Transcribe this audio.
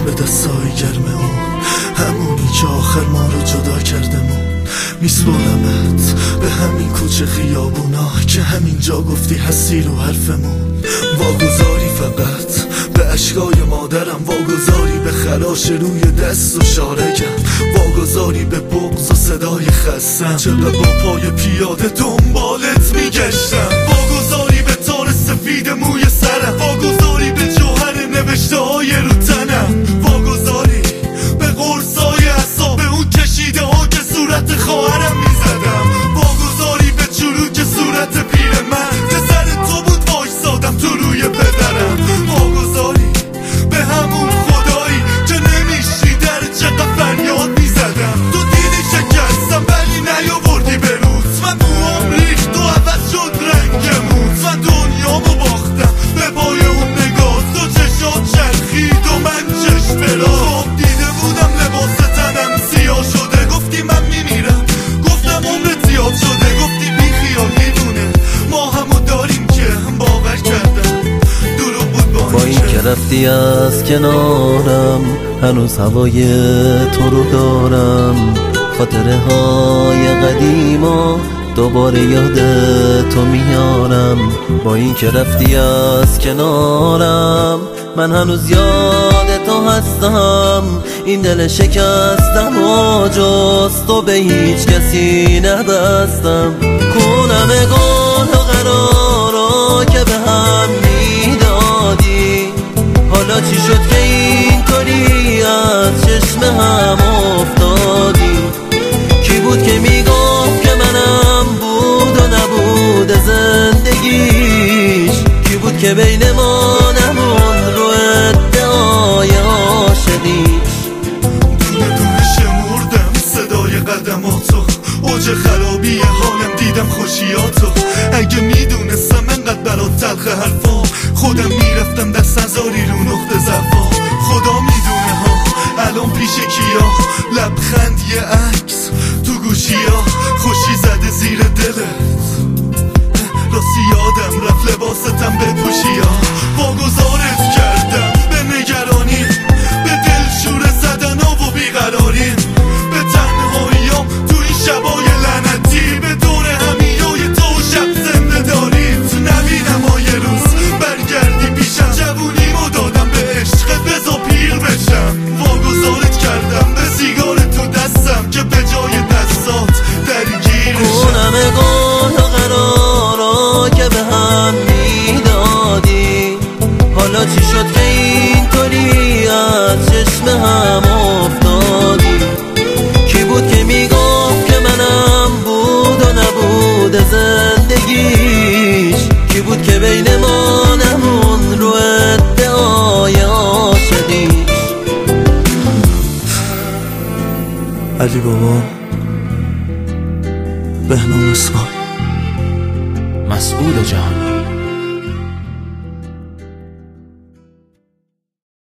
به دستای گرم اون، همونی که آخر ما رو جدا کردمون. میسپارمت به همین کوچه خیابونا که همینجا گفتی هستی رو حرفمون. واگذاری فقط به اشکای مادرم، واگذاری به خراش روی دست و شارگم، واگذاری به بغض و صدای خستم چقدر با پای پیاده دنبالت میگشتم، واگذاری به تار سفید موی سرم، واگذاری به جوهر نوشته های رو تنم، واگذاری به قرصای عصا، به اون کشیده ها که صورت خواهرم میزدم، واگذاری به چروک صورت پیر من که سر تو بود وایسادم تو روی پدرم، واگذاری به همون خدایی که نمیشی در چقدر فریاد میزدم. تو دیدی شکستم ولی نیاوردی به روز، من موام ریخت و عوض شد رنگمون، من دنیامو باختم به پای اون نگاه، تو چشات چرخید و من چشم برا دیده بودم لباس تنم سیاه شده، گفتی من میمیرم، گفتم عمرت زیاد شده، گفتی بی خیال میدونه ما همو داریم که هم باور کردم دروغ بود با این که رفتی از کنارم، هنوز هوای تو رو دارم، خاطره های قدیما دوباره یاد تو میارم. با این که رفتی از کنارم، من هنوز یاد تو هستم، این دل شکستم و جز تو به هیچ کسی نبستم. کنم گل و قرارا که به هم میدادی، حالا چی شد که اینطوری از چشم هم افتادی؟ کی بود که میگفت که منم بود و نبود زندگیش؟ کی بود که بین ما نمون رو ادعای عاشقیش؟ دونه دونه شمردم صدای قدماتو، اوج خرابی حالم دیدم خوشیاتو، اگه میدونستم انقدر برات تلخ حرفا، خودم میرفتم دست نزاری رو نقطه زفا. خدا میدونه ها الان پیش کیا، لبخند یه عکس تو گوشیا، خوشی زده زیر دلت، راستی یادم رفت لباستم بپوشی ها، واگذارت کردم به نگرانی، به دلشور زدن ها و بیقراری، به تنهاییام تو این شبای لعنتی، به دور همیای تو شب زنده دارید، نبینم ها یه روز برگردی پیشم، جوونیمو دادم به عشق بزا پیر بشم، واگذارت کردم به سیگار تو دستم که به جای دستات درگیر کنم گل و قرارا که به هم میدادی، حالا چی شد که اینطوری از چشم هم افتادی؟ کی بود که میگفت که منم بود و نبود زندگیش؟ کی بود که بین ما نمون رو ادعای عاشقیش؟ علی بابا، بهنام اسماعیل، مسعود جهان.